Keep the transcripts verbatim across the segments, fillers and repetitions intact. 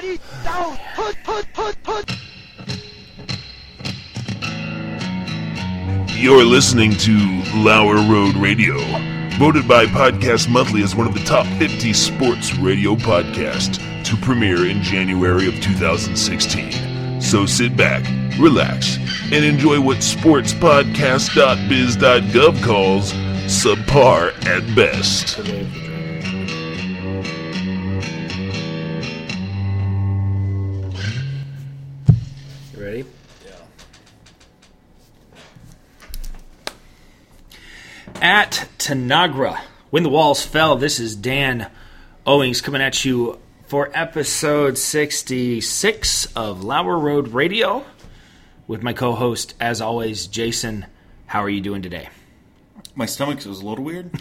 Ready, down, put, put, put, put. You're listening to Lower Road Radio, voted by Podcast Monthly as one of the top fifty sports radio podcasts to premiere in January of two thousand sixteen. So sit back, relax, and enjoy what sports podcast dot biz dot gov calls subpar at best. You ready? At Tanagra, When the Walls Fell, this is Dan Owings coming at you for episode sixty-six of Lower Road Radio with my co-host, as always, Jason. How are you doing today? My stomach was a little weird.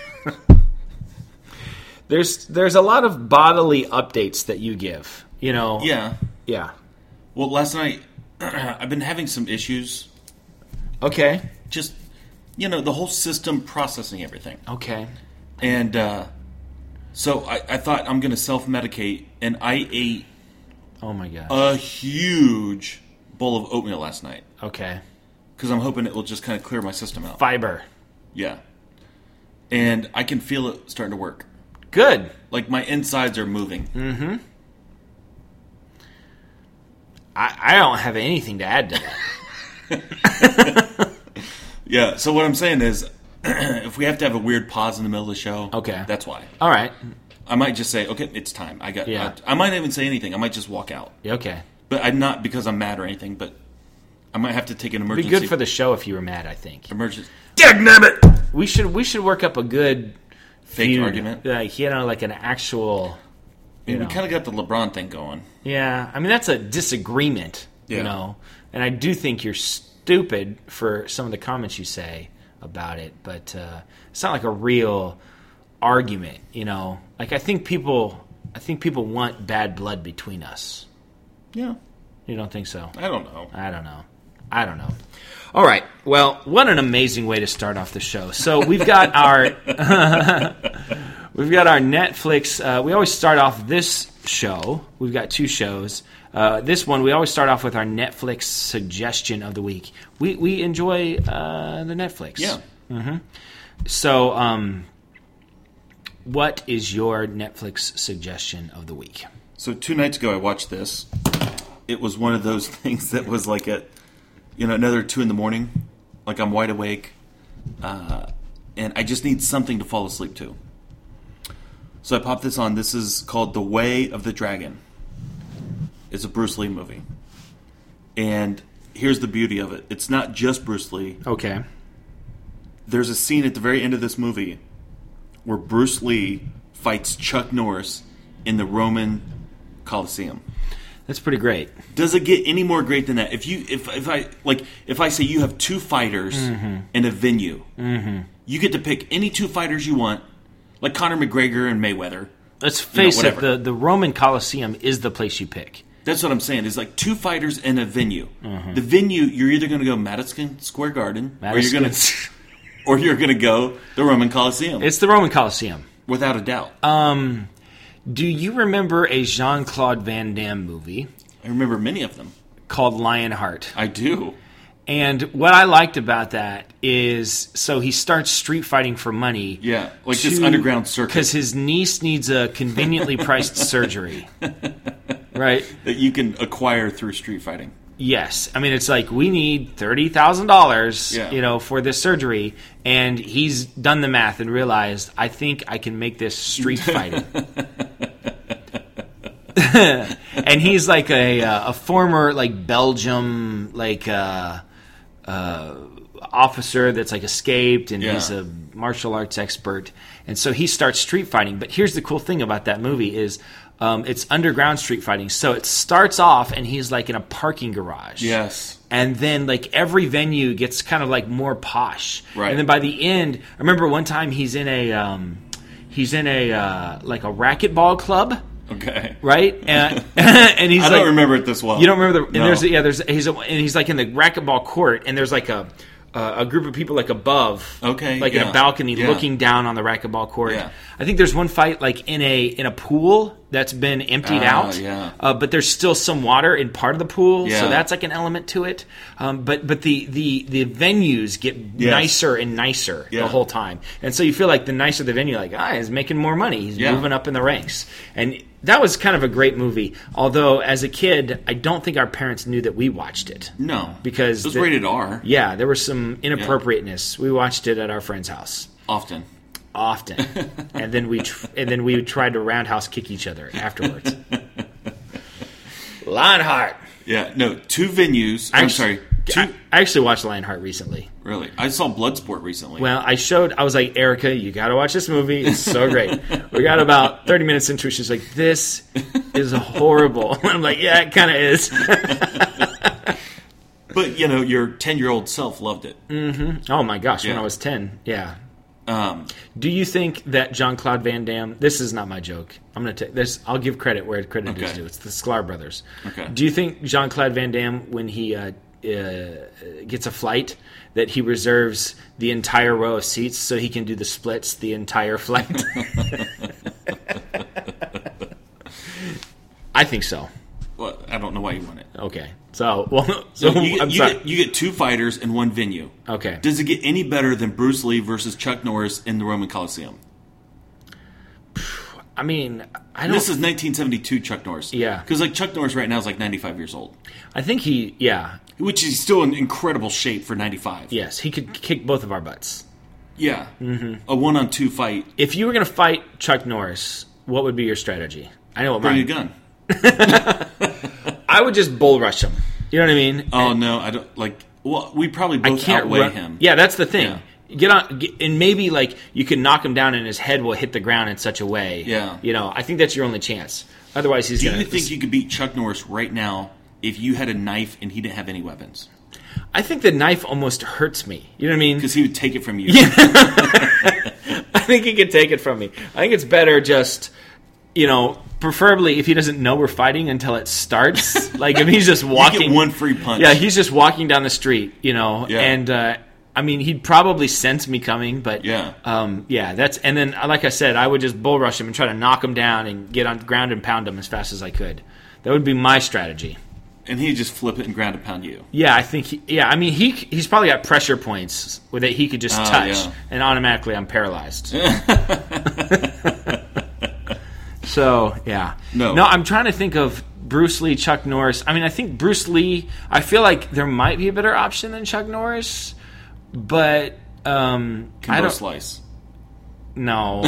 There's there's a lot of bodily updates that you give, you know. Yeah. Yeah. Well, last night, I've been having some issues. Okay. Just, you know, the whole system processing everything. Okay. And uh, so I, I thought I'm going to self-medicate, and I ate Oh, my gosh. a huge bowl of oatmeal last night. Okay. Because I'm hoping it will just kind of clear my system out. Fiber. Yeah. And I can feel it starting to work. Good. Like my insides are moving. Mm-hmm. I, I don't have anything to add to that. Yeah, so what I'm saying is, if we have to have a weird pause in the middle of the show, Okay. that's why. All right. I might just say, okay, it's time. I got. Yeah. I, I might not even say anything. I might just walk out. Okay. But I'm not because I'm mad or anything. But I might have to take an It'd be emergency. good for the show if you were mad, I think. emergency Dagnabbit! We should we should work up a good fake feud. argument. Like, you know, like an actual I you mean, know. we kind of got the LeBron thing going. Yeah. I mean, that's a disagreement, Yeah. you know. And I do think you're stupid for some of the comments you say about it, but uh, it's not like a real argument, you know. Like I think people I think people want bad blood between us. Yeah, You don't think so? I don't know. I don't know. I don't know. All right. Well, what an amazing way to start off the show. So we've got our we've got our Netflix. Uh, we always start off this show. We've got two shows. Uh, this one we always start off with our Netflix suggestion of the week. We we enjoy uh, the Netflix. Yeah. Mm-hmm. So, um, what is your Netflix suggestion of the week? So two nights ago, I watched this. It was one of those things that was like at, you know, another two in the morning. Like I'm wide awake, uh, and I just need something to fall asleep to. So I popped this on. This is called The Way of the Dragon. It's a Bruce Lee movie. And here's the beauty of it. It's not just Bruce Lee. Okay. There's a scene at the very end of this movie where Bruce Lee fights Chuck Norris in the Roman Coliseum. That's pretty great. Does it get any more great than that? If you, if if I like, if I say you have two fighters Mm-hmm. in a venue, mm-hmm. you get to pick any two fighters you want, like Conor McGregor and Mayweather. Let's face you know, it, the, the Roman Coliseum is the place you pick. That's what I'm saying. There's like two fighters in a venue. Mm-hmm. The venue, you're either going to go Madison Square Garden, or you're going Madison- to, or you're going to go the Roman Coliseum, It's the Roman Coliseum. without a doubt. Um, do you remember a Jean-Claude Van Damme movie I remember many of them. called Lionheart? I do. And what I liked about that is, so he starts street fighting for money. Yeah, like this underground circuit. Because his niece needs a conveniently priced surgery. Right? That you can acquire through street fighting. Yes. I mean, it's like, we need thirty thousand dollars, Yeah. you know, for this surgery. And he's done the math and realized, I think I can make this street fighting. And he's like a uh, a former like Belgium like uh, uh, officer that's like escaped, and Yeah. he's a martial arts expert, and so he starts street fighting. But here's the cool thing about that movie is um, it's underground street fighting. So it starts off and he's like in a parking garage. Yes. And then, like, every venue gets kind of, like, more posh. Right. And then by the end, I remember one time he's in a, um, he's in a, uh, like, a racquetball club, Okay. right? And, and he's I like... don't remember it this well. You don't remember the... And No. there's, yeah, there's, he's, a, and he's, like, in the racquetball court, and there's, like, a, uh, a group of people, like, above. Okay, Like, in yeah. a balcony Yeah. looking down on the racquetball court. Yeah. I think there's one fight, like, in a in a pool, that's been emptied Ah, out. yeah. Uh, but there's still some water in part of the pool, Yeah. so that's like an element to it. Um, but but the, the, the venues get Yes. nicer and nicer Yeah. the whole time. And so you feel like the nicer the venue, like, ah, he's making more money. He's Yeah. moving up in the ranks. And that was kind of a great movie. Although, as a kid, I don't think our parents knew that we watched it. No. Because it was the- rated R Yeah, there was some inappropriateness. We watched it at our friend's house. often. Often, and then we tr- and then we tried to roundhouse kick each other afterwards. Lionheart. Yeah, no, two venues. I'm sorry, two. I, I actually watched Lionheart recently. Really, I saw Bloodsport recently. Well, I showed. I was like, Erica, you got to watch this movie. It's so great. We got about thirty minutes into it. She's like, this is horrible. I'm like, yeah, it kind of is. But you know, your ten-year-old self loved it. Mm-hmm. Oh my gosh, when Yeah. I was ten, yeah. Um, Do you think that Jean-Claude Van Damme? This is not my joke. I'm gonna take this. I'll give credit where credit is Okay. due. It's the Sklar brothers. Okay. Do you think Jean-Claude Van Damme, when he uh, uh, gets a flight, that he reserves the entire row of seats so he can do the splits the entire flight? I think so. well, I don't know why you want it. Okay. So, well, so, So you, get, I'm you, sorry. get, you get two fighters in one venue. Okay. Does it get any better than Bruce Lee versus Chuck Norris in the Roman Coliseum? I mean, I And don't. this is nineteen seventy-two Chuck Norris. Yeah. Because like Chuck Norris right now is like ninety-five years old, I think he. Yeah. which is still in incredible shape for ninety-five. Yes, he could kick both of our butts. Yeah. Mm-hmm. A one-on-two fight. If you were going to fight Chuck Norris, what would be your strategy? I know what Bring a mine. gun. I would just bull rush him. You know what I mean? Oh no, I don't like. Well, we probably I both can't outweigh run- him. Yeah, that's the thing. Yeah. Get on, get, and maybe like you can knock him down, and his head will hit the ground in such a way. Yeah. You know, I think that's your only chance. Otherwise, he's Do going you think you could beat Chuck Norris right now if you had a knife and he didn't have any weapons? I think the knife almost hurts me. You know what I mean? Because he would take it from you. I think he could take it from me. I think it's better just, you know, preferably if he doesn't know we're fighting until it starts. Like if he's just walking, You get one free punch. Yeah, he's just walking down the street, you know, Yeah. and uh, I mean, he'd probably sense me coming, but Yeah. um, yeah, that's and then like I said, I would just bull rush him and try to knock him down and get on the ground and pound him as fast as I could. That would be my strategy. And he'd just flip it and ground and pound you. Yeah, I think. He, yeah, I mean, he he's probably got pressure points where that he could just Oh, touch, yeah. and automatically I'm paralyzed. So yeah, No. no. I'm trying to think of Bruce Lee, Chuck Norris. I mean, I think Bruce Lee. I feel like there might be a better option than Chuck Norris, but um, I Kimbo don't. Slice. No.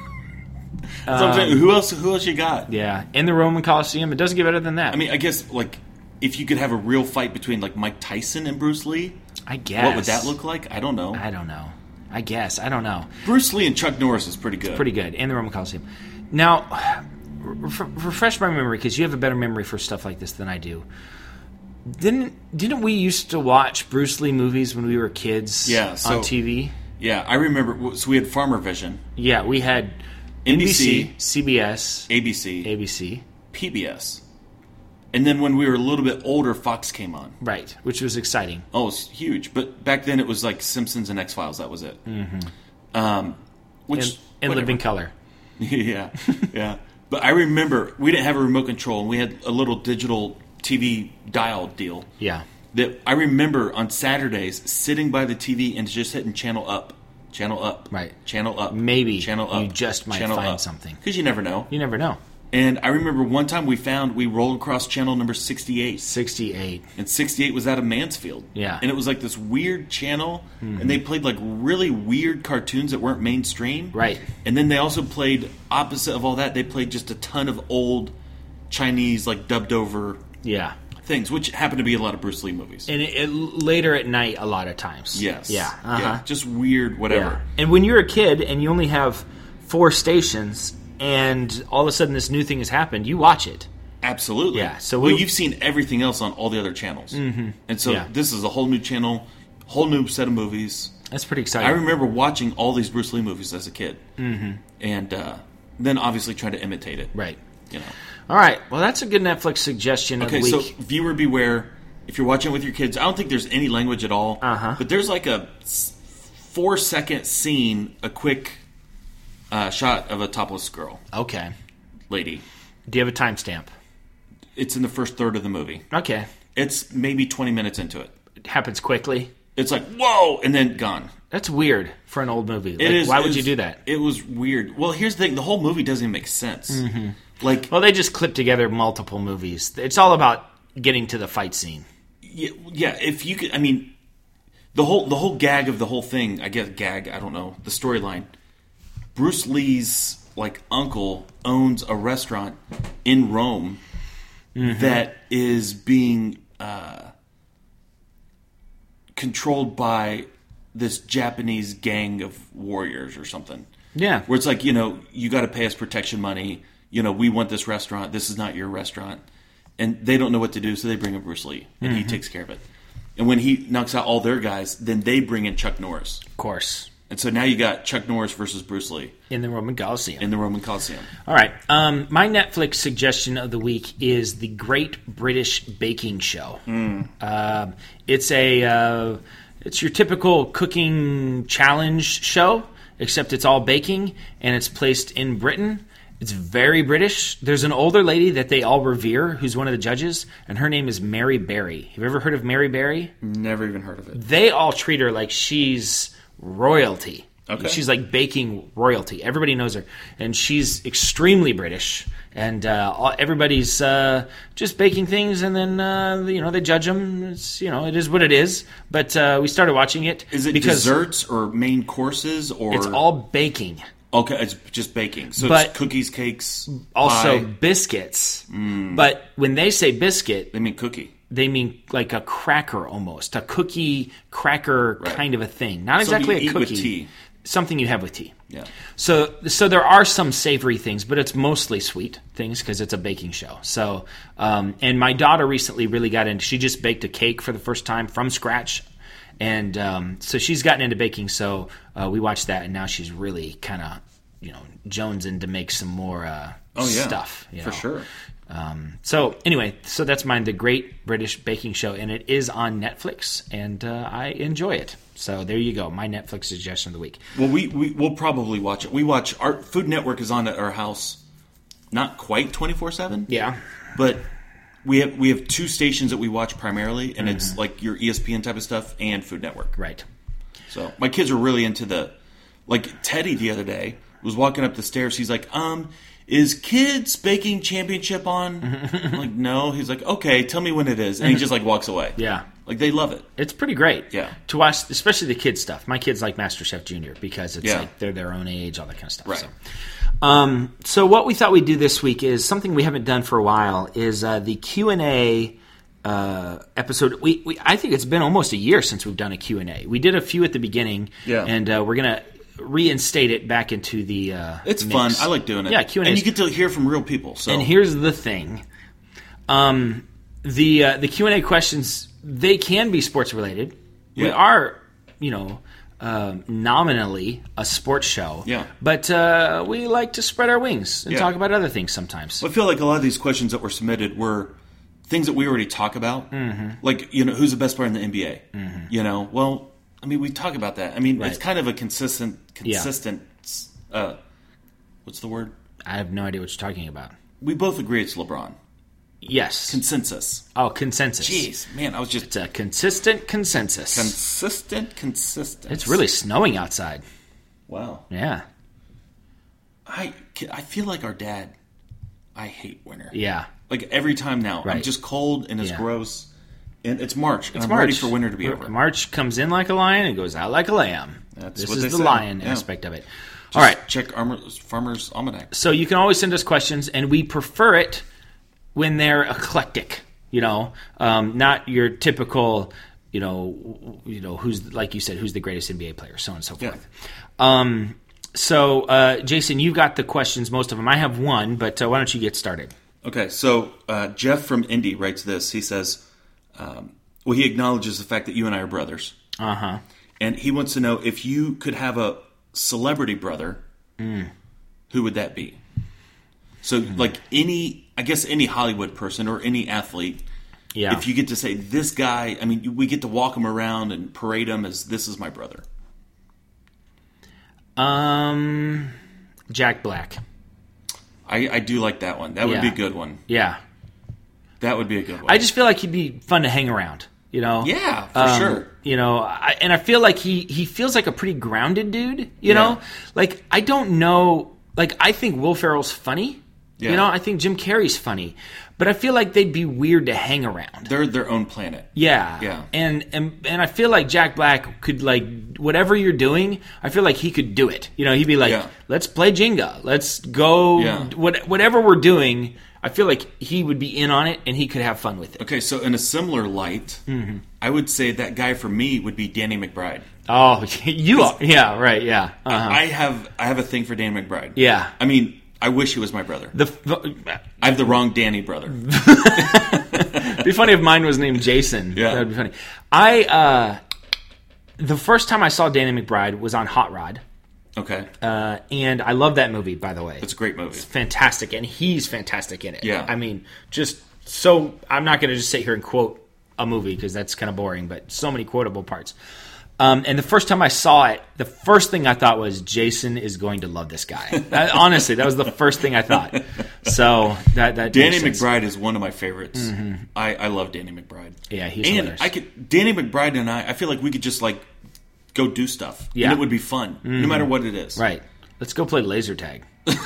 So I'm saying, who else? Who else you got? Yeah, in the Roman Coliseum, it doesn't get better than that. I mean, I guess like if you could have a real fight between like Mike Tyson and Bruce Lee, I guess. what would that look like? I don't know. I don't know. I guess I don't know. Bruce Lee and Chuck Norris is pretty good. Pretty good in the Roman Coliseum. Now, re- refresh my memory because you have a better memory for stuff like this than I do. Didn't didn't we used to watch Bruce Lee movies when we were kids? Yeah, so- on T V. Yeah, I remember. So we had Farmer Vision, Yeah, we had N N B B C, C, C B S, A B C, A B C, P B S, and then when we were a little bit older, Fox came on. right, which was exciting. Oh, it's huge. But back then it was like Simpsons and X Files. That was it. Mm-hmm. Um, which And, and whatever. Living Color. yeah, yeah. But I remember we didn't have a remote control, and we had a little digital T V dial deal. Yeah, That I remember on Saturdays sitting by the T V and just hitting channel up, channel up, Right. channel up, Maybe channel up. you just might find something. because you never know. you never know. And I remember one time we found we rolled across channel number sixty-eight. Sixty-eight. And sixty-eight was out of Mansfield. Yeah. And it was like this weird channel, and they played like really weird cartoons that weren't mainstream. Right. And then they also played, opposite of all that, they played just a ton of old Chinese, like dubbed over Yeah, things, which happened to be a lot of Bruce Lee movies. and it, it, later at night, a lot of times. yes. Yeah. Uh-huh. Yeah. Just weird, whatever. Yeah. And when you're a kid and you only have four stations, and all of a sudden this new thing has happened, you watch it. Absolutely. Yeah, so well, we- you've seen everything else on all the other channels. Mm-hmm. And so Yeah. this is a whole new channel, whole new set of movies. That's pretty exciting. I remember watching all these Bruce Lee movies as a kid, mm-hmm. and uh, then obviously trying to imitate it. Right. You know. All right. Well, that's a good Netflix suggestion Okay, of the so week. viewer beware. If you're watching with your kids, I don't think there's any language at all. Uh-huh. But there's like a s- four second scene, a quick uh, shot of a topless girl, Okay. lady, Do you have a timestamp? It's in the first third of the movie. Okay. It's maybe twenty minutes into it. It happens quickly. It's like, whoa, and then gone. That's weird for an old movie. Like, It is. why it would you is- do that? It was weird. Well, here's the thing. The whole movie doesn't even make sense. Mm-hmm. Like, Well, they just clip together multiple movies. It's all about getting to the fight scene. yeah, yeah, if you could, I mean, the whole the whole gag of the whole thing, I guess gag, I don't know, the storyline. Bruce Lee's, like, uncle owns a restaurant in Rome that is being uh, controlled by this Japanese gang of warriors or something. Yeah. Where it's like, you know, you got to pay us protection money. You know, we want this restaurant. This is not your restaurant. And they don't know what to do, so they bring in Bruce Lee, and he takes care of it. And when he knocks out all their guys, then they bring in Chuck Norris. Of course. And so now you got Chuck Norris versus Bruce Lee In the Roman Coliseum. in the Roman Coliseum. All right. Um, my Netflix suggestion of the week is The Great British Baking Show. Mm. Um, it's a uh, it's your typical cooking challenge show, except it's all baking, and it's placed in Britain. It's very British. There's an older lady that they all revere who's one of the judges, and her name is Mary Berry. Have you ever heard of Mary Berry? Never even heard of it. They all treat her like she's royalty. Okay. She's like baking royalty. Everybody knows her. And she's extremely British. And uh, all, everybody's uh, just baking things, and then, uh, you know, they judge them. It's, you know, it is what it is. But uh, we started watching it. Is it because desserts or main courses or it's all baking. okay? It's just baking. So But- it's cookies, cakes, Also pie. biscuits. But when they say biscuit, They mean cookie. they mean like a cracker almost. A cookie cracker Right. kind of a thing. Not Something exactly you a eat with cookie. tea. Something you have with tea. Yeah. So, so there are some savory things, but it's mostly sweet things because it's a baking show. So, um, and my daughter recently really got into. She just baked a cake for the first time from scratch, and um, so she's gotten into baking. So uh, we watched that, and now she's really kind of, you know, jonesing to make some more uh, Oh yeah. stuff. You For know. sure. Um, so anyway, so that's mine, The Great British Baking Show, and it is on Netflix, and uh, I enjoy it. So there you go, my Netflix suggestion of the week. Well, we, we we'll probably watch it. We watch our Food Network is on at our house, not quite twenty four seven. Yeah. But we have we have two stations that we watch primarily, and it's like your E S P N type of stuff and Food Network. Right. So my kids are really into the, like Teddy the other day was walking up the stairs. He's like, um, is Kids Baking Championship on? I'm like, no. He's like, okay, tell me when it is, and he just like walks away. Yeah. Like they love it. It's pretty great. Yeah. To watch, especially the kids stuff. My kids like MasterChef Junior because it's Yeah. like they're their own age, all that kind of stuff. Right. So. Um, so what we thought we'd do this week is something we haven't done for a while is uh, the Q and A uh, episode. We, we I think it's been almost a year since we've done a Q and A. We did a few at the beginning, Yeah. and uh, we're gonna reinstate it back into the. Uh, It's mix. fun. I like doing it. Yeah, Q and A. and you get to hear from real people. So And here's the thing, um, the uh, the Q and A questions, they can be sports related. We Yeah. are, you know, um nominally a sports show. Yeah. But uh, we like to spread our wings and Yeah. talk about other things sometimes. I feel like a lot of these questions that were submitted were things that we already talk about. Mm-hmm. Like, you know, who's the best player in the N B A? Mm-hmm. You know, well, I mean, we talk about that. I mean, Right. it's kind of a consistent, Yeah. consistent. Uh, what's the word? I have no idea what you're talking about. We both agree it's LeBron. Yes. Consensus. oh, consensus. Jeez, man, I was just It's a consistent consensus. consistent, consistent. It's really snowing outside. wow. Yeah. I I feel like our dad. I hate winter. Yeah. Like every time now, I'm Right. just cold and it's Yeah. gross. And it's March, and It's I'm March. ready for winter to be over. March comes in like a lion and goes out like a lamb. That's this what is they the say. lion Yeah. aspect of it. Just All right. check Armor, Farmer's Almanac. So you can always send us questions, and we prefer it when they're eclectic. You know, um, not your typical, you know, you know who's like you said, who's the greatest N B A player, so on and so Yeah. forth. Um, so, uh, Jason, you've got the questions, most of them. I have one, but uh, why don't you get started? Okay, so uh, Jeff from Indy writes this. He says, um, well, he acknowledges the fact that you and I are brothers. Uh huh. And he wants to know if you could have a celebrity brother, who would that be? So, like any, I guess any Hollywood person or any athlete, Yeah. if you get to say, this guy, I mean, we get to walk him around and parade him as, this is my brother. Um, Jack Black. I, I do like that one. That would Yeah. be a good one. Yeah. That would be a good one. I just feel like he'd be fun to hang around, you know? Yeah, for Um, sure. You know, I, and I feel like he, he feels like a pretty grounded dude, you Yeah. know? Like, I don't know, like, I think Will Ferrell's funny, Yeah. you know? I think Jim Carrey's funny, but I feel like they'd be weird to hang around. They're their own planet. Yeah. Yeah. And, and and I feel like Jack Black could, like, whatever you're doing, I feel like he could do it. You know, he'd be like, Yeah. let's play Jenga. Let's go. Yeah. What, whatever we're doing, I feel like he would be in on it and he could have fun with it. Okay, so in a similar light, Mm-hmm. I would say that guy for me would be Danny McBride. Oh, you are. Yeah, right. Yeah. Uh-huh. I have I have a thing for Danny McBride. Yeah. I mean, I wish he was my brother. The, the I have the wrong Danny brother. it'd be funny if mine was named Jason. Yeah. That'd be funny. I uh, the first time I saw Danny McBride was on Hot Rod, Okay, uh, and I love that movie. By the way, it's a great movie. fantastic, and he's fantastic in it. Yeah. I mean, just so I'm not going to just sit here and quote a movie because that's kind of boring, but so many quotable parts. Um, and the first time I saw it, the first thing I thought was Jason is going to love this guy. That- honestly, that was the first thing I thought. So that that Danny makes sense. McBride is one of my favorites. I, I love Danny McBride. Yeah, he's and hilarious. I could Danny McBride and I. I feel like we could just like go do stuff. Yeah. and it would be fun, no matter what it is. Right. Let's go play laser tag.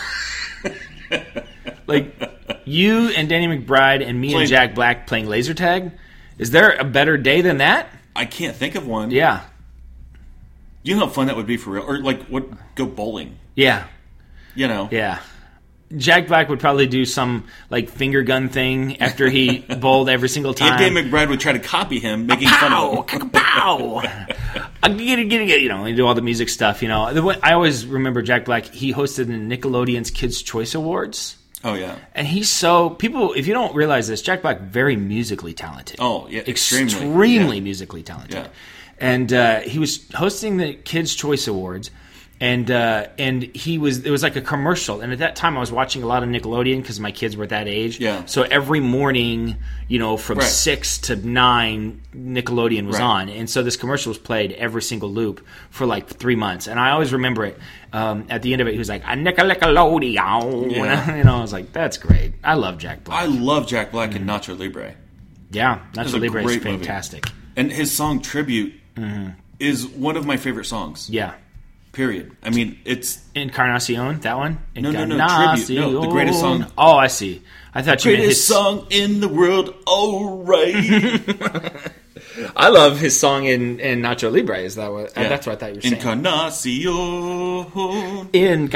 Like you and Danny McBride and me Playing- and Jack Black playing laser tag. Is there a better day than that? I can't think of one. Yeah. You know how fun that would be for real, or like what? Go bowling. Yeah. You know. Yeah. Jack Black would probably do some like finger gun thing after he bowled every single time. And Danny McBride would try to copy him, making fun Pow! of him. Pow! I get it, get it, get it. You know, they do all the music stuff. You know, the way, I always remember Jack Black. He hosted the Nickelodeon's Kids' Choice Awards, Oh yeah. and he's so people. If you don't realize this, Jack Black very musically talented. Oh yeah. Extremely. extremely Yeah. musically talented. Yeah. And uh, he was hosting the Kids' Choice Awards, and uh, and he was it was like a commercial. And at that time, I was watching a lot of Nickelodeon because my kids were at that age. Yeah. So every morning, you know, from Right. six to nine, Nickelodeon was Right. on, and so this commercial was played every single loop for like three months. And I always remember it. Um, at the end of it, he was like, "A Nickelodeon." Yeah. You know, I was like, "That's great. I love Jack Black." I love Jack Black and Nacho Libre, yeah, was Nacho a Libre is great movie. fantastic. and his song "Tribute" is one of my favorite songs. Yeah. Period. I mean, it's Encarnacion, that one? No, no, no, Encarnacion. tribute. No, the greatest song. Oh, I see. I thought you meant greatest his song in the world. All right. I love his song in, in Nacho Libre. Is that what? Yeah. That's what I thought you were saying. Encarnacion.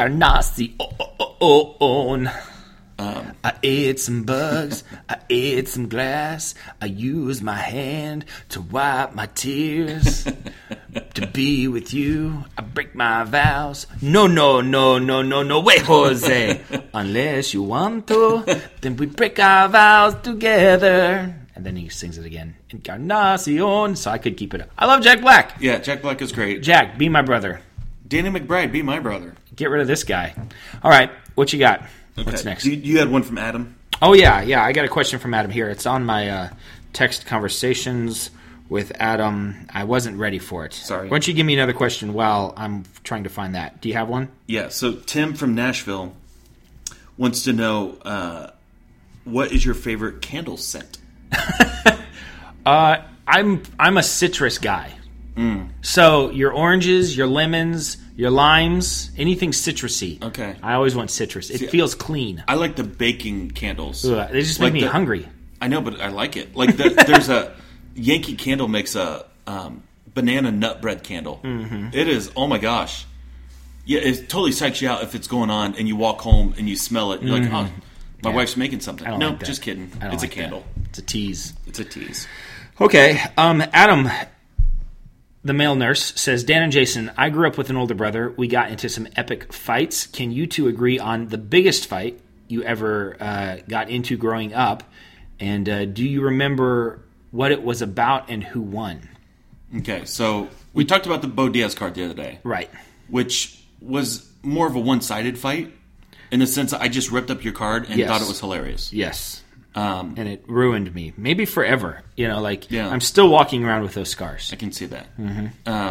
Encarnacion. Um, I ate some bugs. I ate some glass. I used my hand to wipe my tears. To be with you, I break my vows. No, no, no, no, no, no way, Jose. Unless you want to, then we break our vows together. And then he sings it again. Encarnacion. So I could keep it up. I love Jack Black. yeah, Jack Black is great. Jack, be my brother. Danny McBride, be my brother. Get rid of this guy. All right, what you got? What's Okay. next? You, you had one from Adam. Oh, yeah, yeah. I got a question from Adam here. It's on my uh, text conversations with Adam. I wasn't ready for it. Sorry. Why don't you give me another question while I'm trying to find that? Do you have one? Yeah, so Tim from Nashville wants to know uh, what is your favorite candle scent? Uh, I'm I'm a citrus guy. Mm. So your oranges, your lemons, your limes, anything citrusy. Okay. I always want citrus. It See, feels clean. I like the baking candles. Ugh, they just Like make me the- hungry. I know, but I like it. Like the, there's a Yankee Candle makes a um, banana nut bread candle. Mm-hmm. It is, oh my gosh. Yeah, it totally psychs you out if it's going on and you walk home and you smell it. You're like, oh, my Yeah. wife's making something. I don't No, like that. just kidding. I don't It's like a candle. that. It's a tease. It's a tease. Okay, um, Adam, the male nurse, says, Dan and Jason, I grew up with an older brother. We got into some epic fights. Can you two agree on the biggest fight you ever uh, got into growing up? And uh, do you remember what it was about and who won? Okay, so we talked about the Bo Diaz card the other day. Right. Which was more of a one-sided fight in the sense that I just ripped up your card and Yes. thought it was hilarious. Yes. Um, And it ruined me. Maybe forever. You know, like, Yeah. I'm still walking around with those scars. I can see that. Mm-hmm. Um,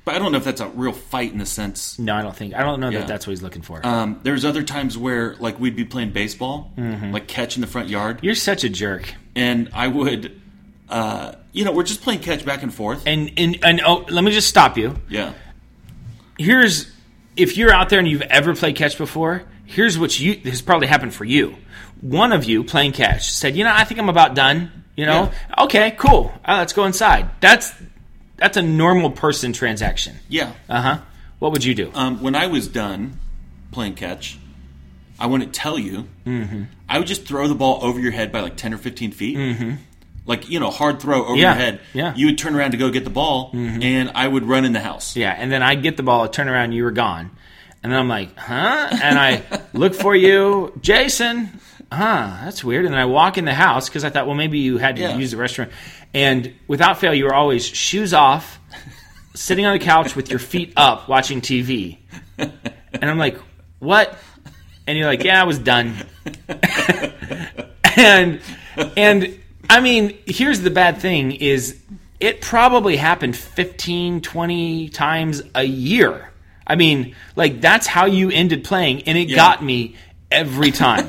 But I don't know if that's a real fight in the sense. No, I don't think. I don't know Yeah. that that's what he's looking for. Um, there's other times where, like, we'd be playing baseball, Mm-hmm. like catch in the front yard, You're such a jerk. and I would, uh, you know, we're just playing catch back and forth. And and and oh, let me just stop you. Yeah. Here's if you're out there and you've ever played catch before. Here's what you this has probably happened for you. One of you playing catch said, "You know, I think I'm about done." You know, okay, cool. Uh, let's go inside. That's that's a normal person transaction. Yeah. Uh huh. What would you do? Um, when I was done playing catch, I wouldn't tell you. Mm-hmm. I would just throw the ball over your head by like ten or fifteen feet. Mm-hmm. Like, you know, hard throw over Yeah, your head. yeah. You would turn around to go get the ball, and I would run in the house. Yeah, and then I'd get the ball, I'd turn around, and you were gone. And then I'm like, huh? And I look for you, Jason. Huh, that's weird. And then I walk in the house because I thought, well, maybe you had to Yeah. use the restroom. And without fail, you were always shoes off, sitting on the couch with your feet up, watching T V. And I'm like, what? And you're like, yeah, I was done. and and I mean, here's the bad thing is it probably happened fifteen, twenty times a year. I mean, like, that's how you ended playing, and it Yeah. got me every time.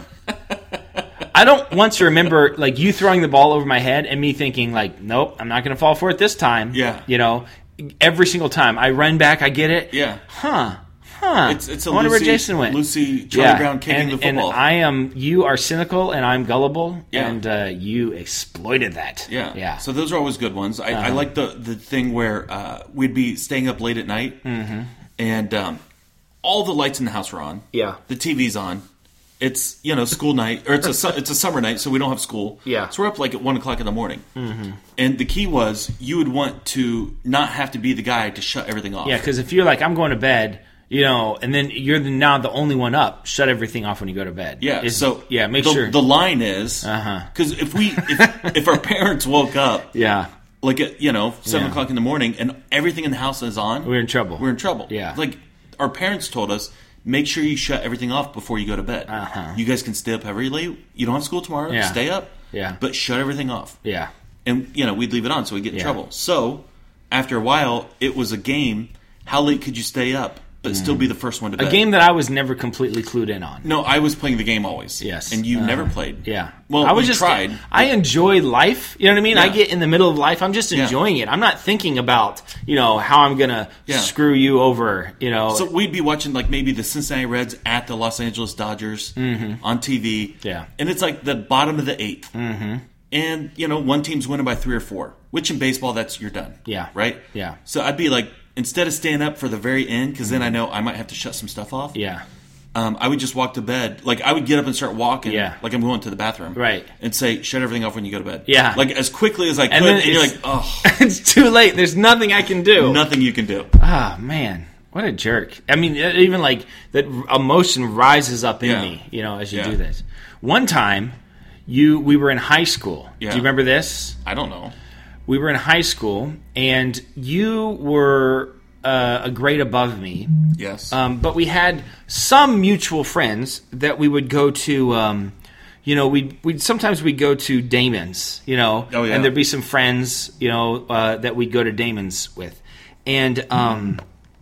I don't once remember, like, you throwing the ball over my head and me thinking, like, nope, I'm not going to fall for it this time. Yeah. You know, every single time. I run back, I get it. Yeah. Huh. Huh. It's, it's a I wonder Lucy, where Jason went. Lucy Charlie Brown kicking and, the football. And I am, you are cynical and I'm gullible, Yeah. and uh, you exploited that. Yeah. Yeah. So those are always good ones. I, I like the, the thing where uh, we'd be staying up late at night, mm-hmm. and um, all the lights in the house are on. Yeah. The T V's on. It's, you know, school night, or it's a su- it's a summer night, so we don't have school. Yeah. So we're up like at one o'clock in the morning. Mm-hmm. And the key was you would want to not have to be the guy to shut everything off. Yeah, because if you're like, I'm going to bed, you know, and then you're the, now the only one up, shut everything off when you go to bed. Yeah. It's- so yeah, make the, sure. the line is Uh-huh. because if we if, if our parents woke up yeah, like at, you know seven Yeah. o'clock in the morning and everything in the house is on, we're in trouble. we're in trouble. Yeah. Like our parents told us, make sure you shut everything off before you go to bed. Uh-huh. You guys can stay up however late. You don't have school tomorrow. Yeah. Stay up. Yeah. But shut everything off. Yeah. And you know we'd leave it on so we get in Yeah. trouble. So after a while, it was a game. How late could you stay up but still be the first one to bed? A game that I was never completely clued in on. No, I was playing the game always. Yes. And you Uh-huh. never played. Yeah. Well, I was we just tried. I enjoy life. You know what I mean? I Yeah. get in the middle of life. I'm just Yeah. enjoying it. I'm not thinking about, you know, how I'm going to Yeah. screw you over, you know. So we'd be watching like maybe the Cincinnati Reds at the Los Angeles Dodgers on T V. Mm-hmm. Yeah. And it's like the bottom of the eighth. Mm-hmm. And, you know, one team's winning by three or four, which in baseball, that's you're done. Yeah. Right? Yeah. So I'd be like, instead of staying up for the very end, because then I know I might have to shut some stuff off, yeah. um, I would just walk to bed. Like, I would get up and start walking, Yeah. like I'm going to the bathroom. Right. And say, shut everything off when you go to bed. Yeah. Like, as quickly as I could. And And, then you're it's- like, oh, It's too late. There's nothing I can do. nothing you can do. Ah, man. What a jerk. I mean, even like that emotion rises up in Yeah. me, you know, as you Yeah. do this. One time, you we were in high school. Yeah. Do you remember this? I don't know. We were in high school, and you were uh, a grade above me. Yes. Um, but we had some mutual friends that we would go to. Um, you know, we'd, we'd sometimes we'd go to Damon's. You know, Oh, yeah. and there'd be some friends, you know, uh, that we'd go to Damon's with, and um,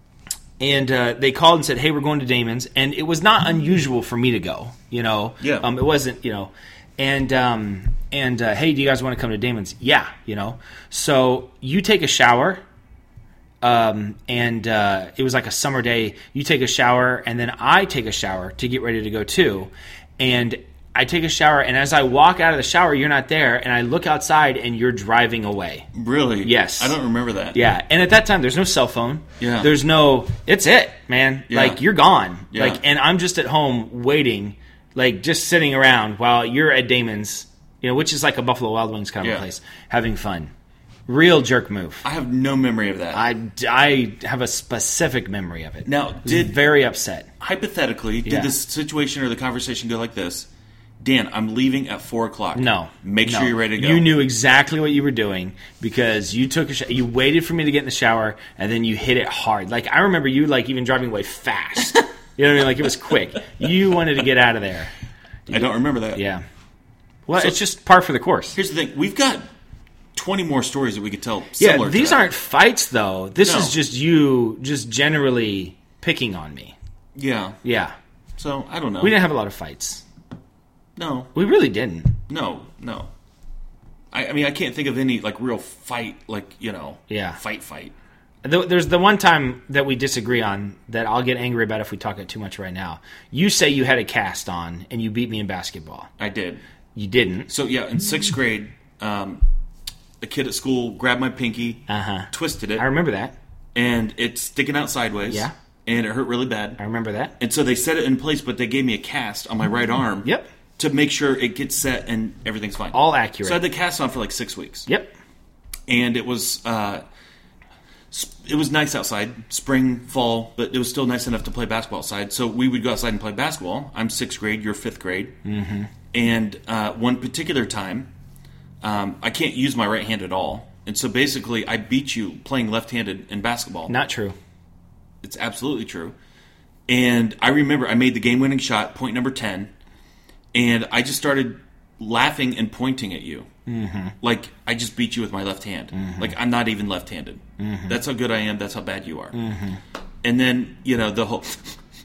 and uh, they called and said, "Hey, we're going to Damon's," and it was not unusual for me to go. You know, Yeah. um, it wasn't. You know, and um, and uh, hey, do you guys want to come to Damon's? Yeah, you know. So you take a shower. Um, and uh, it was like a summer day. You take a shower, and then I take a shower to get ready to go too. And I take a shower, and as I walk out of the shower, you're not there, and I look outside, and you're driving away. Really? Yes. I don't remember that. Yeah, and at that time, there's no cell phone. Yeah. There's no. It's it, man. Yeah. Like you're gone. Yeah. Like, and I'm just at home waiting, like just sitting around while you're at Damon's, you know, which is like a Buffalo Wild Wings kind of Yeah. a place, having fun. Real jerk move. I have no memory of that. I, I have a specific memory of it. Now, I was did- very upset. Hypothetically, did Yeah. this situation or the conversation go like this? Dan, I'm leaving at four o'clock. No, Make no. sure you're ready to go. You knew exactly what you were doing because you took a sh- you waited for me to get in the shower and then you hit it hard. Like I remember you like even driving away fast. You know what I mean? Like it was quick. You wanted to get out of there. I don't remember that. Yeah. Well, So- it's just par for the course. Here's the thing. We've got twenty more stories that we could tell. Yeah, Similar these to that. aren't fights though. This No. is just you, just generally picking on me. Yeah. Yeah, So I don't know. we didn't have a lot of fights. No. We really didn't. No. No. I, I mean, I can't think of any like real fight, like you know, Yeah. fight, fight. Th- There's the one time that we disagree on that I'll get angry about if we talk it too much right now. You say you had a cast on and you beat me in basketball. I did. You didn't. So yeah, in sixth grade, um, a kid at school grabbed my pinky, Uh-huh. twisted it, I remember that. and it's sticking out sideways. Yeah. And it hurt really bad. I remember that. And so they set it in place, but they gave me a cast on my right arm. Yep. To make sure it gets set and everything's fine. All accurate. So I had the cast on for like six weeks. Yep. And it was uh, sp- it was nice outside, spring, fall, but it was still nice enough to play basketball outside. So we would go outside and play basketball. I'm sixth grade, you're fifth grade. Mm-hmm. And uh, one particular time, um, I can't use my right hand at all. And so basically, I beat you playing left-handed in basketball. Not true. It's absolutely true. And I remember I made the game-winning shot, point number ten, and I just started laughing and pointing at you. Mm-hmm. Like, I just beat you with my left hand. Mm-hmm. Like, I'm not even left-handed. Mm-hmm. That's how good I am. That's how bad you are. Mm-hmm. And then, you know, the whole...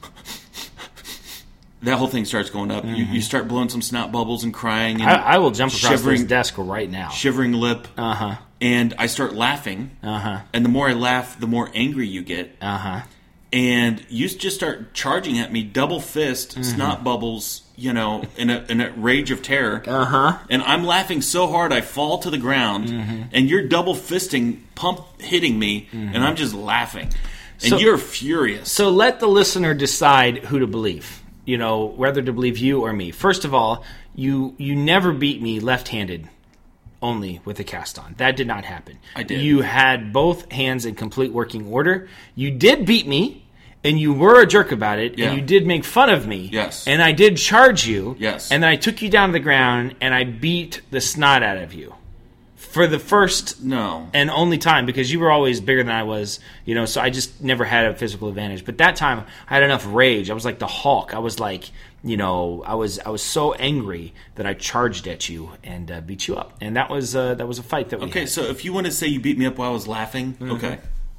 that whole thing starts going up. Mm-hmm. You, you start blowing some snot bubbles and crying. And I, I will jump across shivering, this desk right now. Shivering lip. Uh-huh. And I start laughing. Uh-huh. And the more I laugh, the more angry you get. Uh-huh. And you just start charging at me, double fist, mm-hmm. snot bubbles, you know, in a, in a rage of terror. Uh-huh. And I'm laughing so hard I fall to the ground, mm-hmm. and you're double fisting, pump hitting me, mm-hmm. and I'm just laughing. And so, you're furious. So let the listener decide who to believe, you know, whether to believe you or me. First of all, you you never beat me left-handed only with a cast on. That did not happen. I did. You had both hands in complete working order. You did beat me, and you were a jerk about it, Yeah. and you did make fun of me. Yes. And I did charge you. Yes. And then I took you down to the ground, and I beat the snot out of you. For the first No. and only time, because you were always bigger than I was, you know, so I just never had a physical advantage. But that time, I had enough rage. I was like the Hulk. I was like, you know, I was I was so angry that I charged at you and uh, beat you up. And that was uh, that was a fight that we Okay, had. so if you want to say you beat me up while I was laughing, mm-hmm. okay.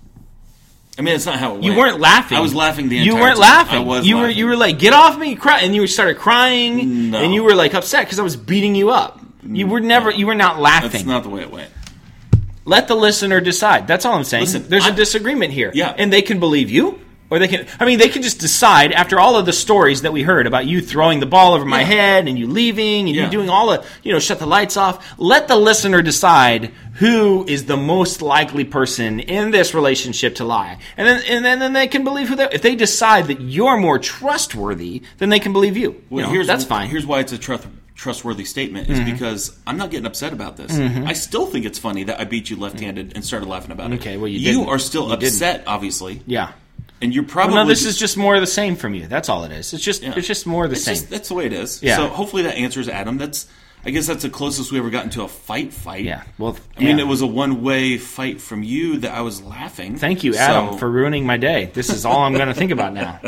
I mean, that's not how it went. You weren't laughing. I was laughing the You entire weren't time. laughing. I was you laughing. were you were like, get off me, cry, and you started crying, No. and you were like upset because I was beating you up. You were never. You were not laughing. That's not the way it went. Let the listener decide. That's all I'm saying. Listen, There's a I- disagreement here. Yeah. And they can believe you, or they can... I mean, they can just decide, after all of the stories that we heard about you throwing the ball over my Yeah. head, and you leaving, and Yeah. you doing all the, you know, shut the lights off. Let the listener decide who is the most likely person in this relationship to lie. And then and then, then they can believe who they... If they decide that you're more trustworthy, then they can believe you. Well, you know, here's that's fine. Here's why it's a trust, trustworthy statement is Mm-hmm. because I'm not getting upset about this. I still think it's funny that I beat you left-handed and started laughing about it. Okay, well, you You didn't. are still You didn't. upset, obviously, Yeah. and you're probably Well, no, this is just more of the same from you. That's all it is. It's just Yeah. it's just more of the It's same. just- that's the way it is. Yeah. So hopefully that answers Adam. That's I guess that's the closest we ever got into a fight. Fight. Yeah. Well, I mean, yeah. it was a one-way fight from you that I was laughing. Thank you, Adam, So- for ruining my day. This is all I'm going to think about now.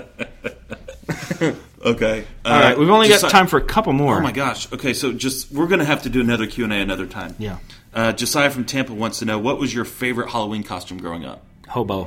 Okay. All right, we've only got Josi- time for a couple more. Oh my gosh. Okay, so just we're gonna have to do another Q and A another time. Yeah. Uh, Josiah from Tampa wants to know what was your favorite Halloween costume growing up. Hobo.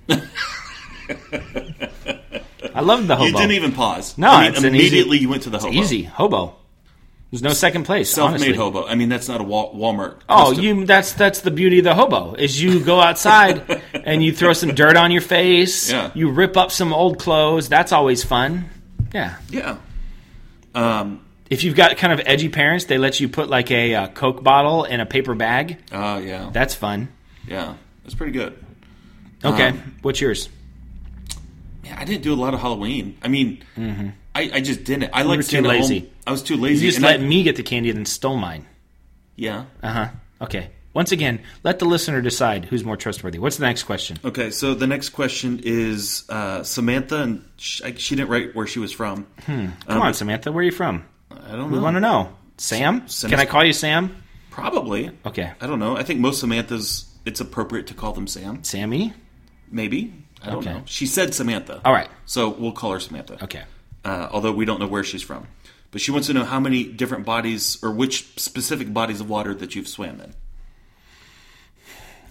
I loved the hobo. You didn't even pause. No, I mean, it's an immediately easy, you went to the it's hobo. easy. Hobo. There's no second place. Self-made honestly. hobo. I mean, that's not a Wal- Walmart. Oh, custom. you that's that's the beauty of the hobo is you go outside and you throw some dirt on your face. Yeah. You rip up some old clothes. That's always fun. Yeah. Yeah. Um. If you've got kind of edgy parents, they let you put like a uh, Coke bottle in a paper bag. Oh yeah. That's fun. Yeah. That's pretty good. Okay. Um, What's yours? Yeah, I didn't do a lot of Halloween. I mean, I, I just didn't. I were like too staying at lazy. home. I was too lazy. You just and let I, me get the candy and then stole mine. Yeah. Uh huh. Okay. Once again, let the listener decide who's more trustworthy. What's the next question? Okay, so the next question is uh, Samantha, and she, she didn't write where she was from. Come on, Samantha. Where are you from? I don't We know. want to know. Sam? Sam- Can I call you Sam? Probably. Okay. I don't know. I think most Samanthas, it's appropriate to call them Sam. Sammy? Maybe. I don't Okay. know. She said Samantha. All right. So we'll call her Samantha. Okay. Uh, although we don't know where she's from. But she wants to know how many different bodies, or which specific bodies of water that you've swam in.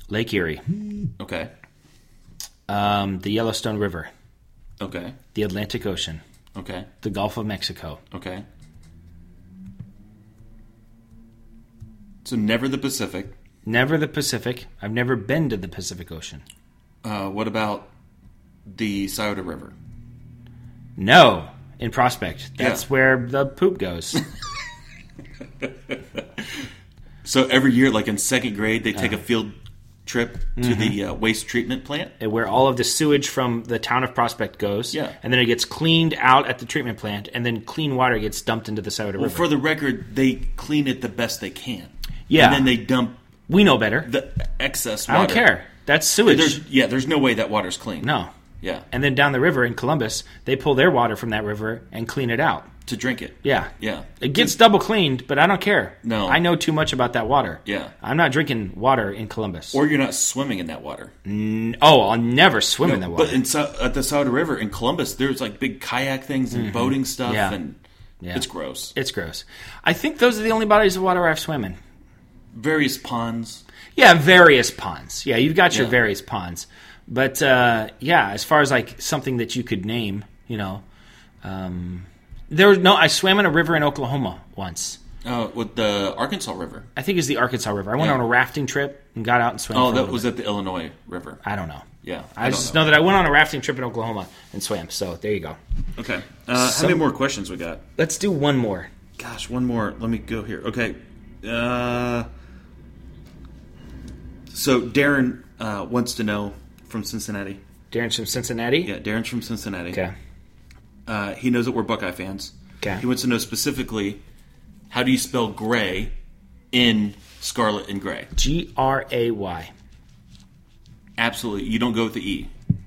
Lake Erie, Okay. um, the Yellowstone River, Okay. the Atlantic Ocean, Okay. the Gulf of Mexico. Okay. So never the Pacific. Never the Pacific. I've never been to the Pacific Ocean. Uh, what about the Scioto River? No, in Prospect. That's Yeah. where the poop goes. So every year, like in second grade, they Uh-huh. take a field trip to Mm-hmm. the uh, waste treatment plant. Where all of the sewage from the town of Prospect goes. Yeah. And then it gets cleaned out at the treatment plant, and then clean water gets dumped into the Scioto Well, River. for the record, they clean it the best they can. Yeah. And then they dump We know better. the excess I water. don't care. That's sewage. There's, yeah, there's no way that water's clean. No. Yeah. And then down the river in Columbus, they pull their water from that river and clean it out. To drink it. Yeah. Yeah. It gets double cleaned, but I don't care. No. I know too much about that water. Yeah. I'm not drinking water in Columbus. Or you're not swimming in that water. oh, I'll never swim in that water. But in, Sou- at the Scioto River in Columbus, there's like big kayak things and boating stuff, Mm-hmm. Yeah. and Yeah. it's gross. It's gross. I think those are the only bodies of water I've swum in. Various ponds. Yeah, various ponds. Yeah, you've got your Yeah. various ponds. But, uh, yeah, as far as, like, something that you could name, you know, um, there was no, I swam in a river in Oklahoma once. Uh, with the Arkansas River. I think it's the Arkansas River. I went Yeah. on a rafting trip and got out and swam. Oh, for a that little was bit. at the Illinois River. I don't know. Yeah, I, I just don't know. that I went on a rafting trip in Oklahoma and swam. So there you go. Okay. Uh, Some- how many more questions we got? Let's do one more. Gosh, one more. Let me go here. Okay. Uh, so Darren uh, wants to know from Cincinnati. Darren's from Cincinnati. Yeah, Darren's from Cincinnati. Okay. Uh, he knows that we're Buckeye fans. Okay. He wants to know specifically, how do you spell gray in Scarlet and Gray? G R A Y. Absolutely. You don't go with the E.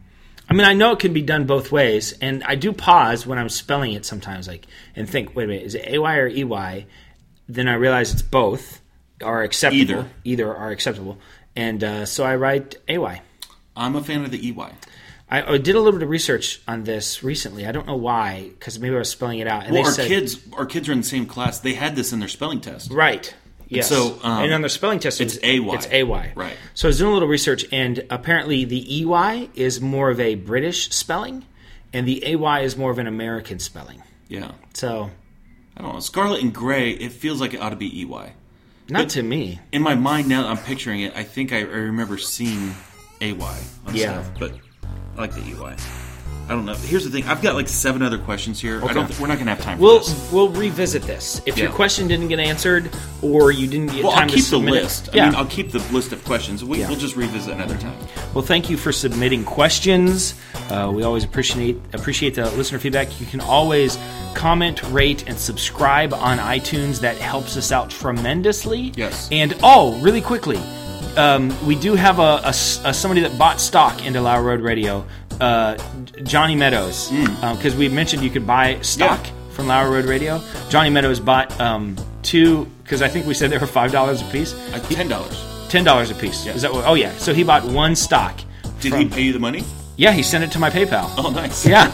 I mean, I know it can be done both ways, and I do pause when I'm spelling it sometimes, like, and think, wait a minute, is it A Y or E Y? Then I realize it's both are acceptable. Either. Either are acceptable. And uh, so I write A Y. I'm a fan of the E Y. I, I did a little bit of research on this recently. I don't know why, because maybe I was spelling it out. And Well, they our said, kids, our kids are in the same class. They had this in their spelling test. Right. Yes. so, um, and on their spelling test, it's it's A Y. It's A Y. Right. So I was doing a little research, and apparently the E Y is more of a British spelling, and the A Y is more of an American spelling. Yeah. So, I don't know. Scarlet and Gray, it feels like it ought to be E Y. not But- to me. In my mind now that I'm picturing it, I think I, I remember seeing A Y on Yeah. stuff, but I like the E Y. I don't know. Here's the thing. I've got like seven other questions here. I don't. Th- we're not going to have time for We'll this. we'll revisit this. If your Yeah. question didn't get answered, or you didn't get Well, time I'll to keep the submit it- list. yeah. I mean, I'll keep the list of questions. We, Yeah. We'll just revisit another time. Well, thank you for submitting questions. Uh, we always appreciate appreciate the listener feedback. You can always comment, rate, and subscribe on iTunes. That helps us out tremendously. Yes. And oh, really quickly, um, we do have a, a s- a somebody that bought stock into Lower Road Radio, uh, Johnny Meadows, because we mentioned you could buy stock Mm. Yeah. from Lower Road Radio. Johnny Meadows bought um, two, because I think we said they were five dollars a piece. Uh, Ten dollars. Ten dollars a piece. Yeah. Is that what? Oh yeah. So he bought one stock. Did from- he pay you the money? Yeah, he sent it to my PayPal. Oh, nice. Yeah.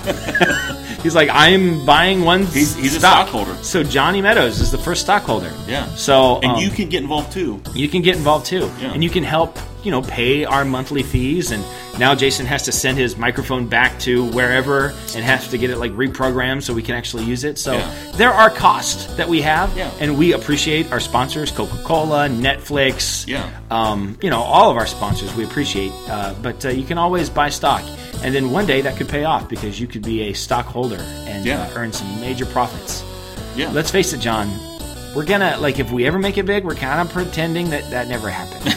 He's like, I'm buying one He's- he's a stock. stockholder. So Johnny Meadows is the first stockholder. Yeah. So And um, you can get involved too. you can get involved too. Yeah. And you can help, you know, pay our monthly fees. And now Jason has to send his microphone back to wherever and has to get it like reprogrammed so we can actually use it. So Yeah. there are costs that we have. Yeah. And we appreciate our sponsors, Coca-Cola, Netflix. Yeah. Um, you know, all of our sponsors we appreciate. Uh, but uh, you can always buy stock. And then one day that could pay off because you could be a stockholder and Yeah. uh, earn some major profits. Yeah. Let's face it, John. We're gonna, like, if we ever make it big, we're kind of pretending that that never happened.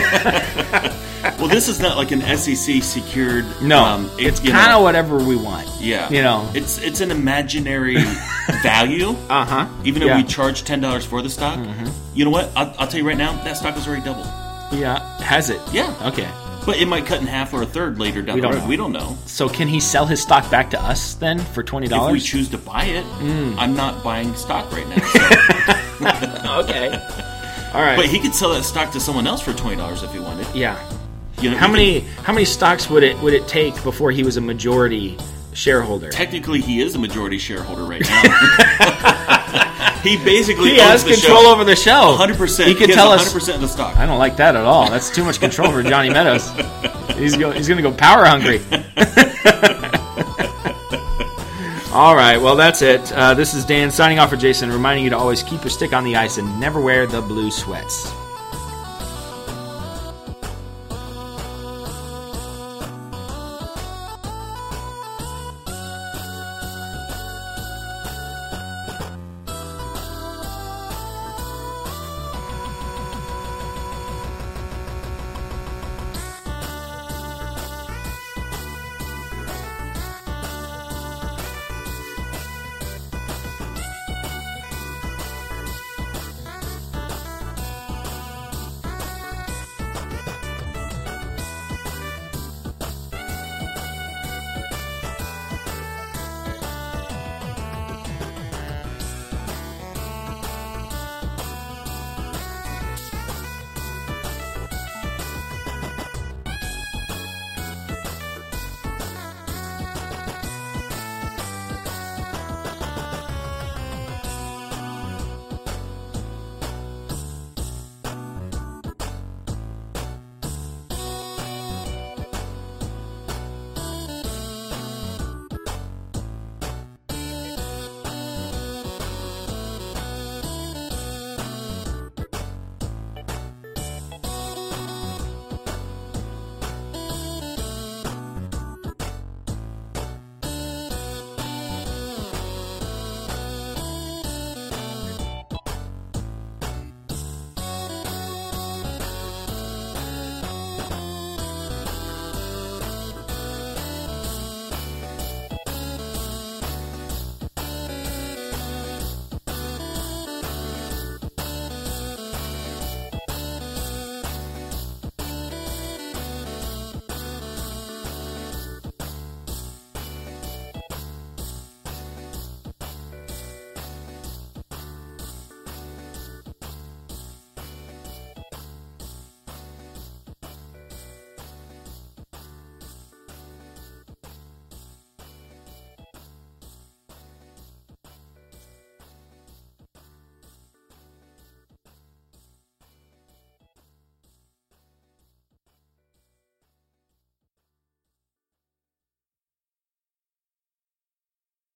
Well, this is not like an S E C secured. No, um, it- it's you kind know, of whatever we want. Yeah. You know. It's it's an imaginary value. Uh huh. Even though Yeah. Mm-hmm. we charge ten dollars for the stock, you know what? I'll, I'll tell you right now, that stock is already doubled. Yeah. Has it? Yeah. Okay. But it might cut in half or a third later down We the don't road. know. We don't know. So can he sell his stock back to us then for twenty If we dollars? choose to buy it, Mm. I'm not buying stock right now. So. Okay. All right. But he could sell that stock to someone else for twenty dollars if he wanted. yeah. You know, How he many how many stocks would it would it take before he was a majority shareholder? could- technically, he is a majority shareholder right now. He basically He has owns the control show. over the show. one hundred percent. He can has tell one us. hundred percent of the stock. I don't like that at all. That's too much control for Johnny Meadows. He's go, he's going to go power hungry. All right, well, that's it. Uh, this is Dan signing off for Jason, reminding you to always keep your stick on the ice and never wear the blue sweats.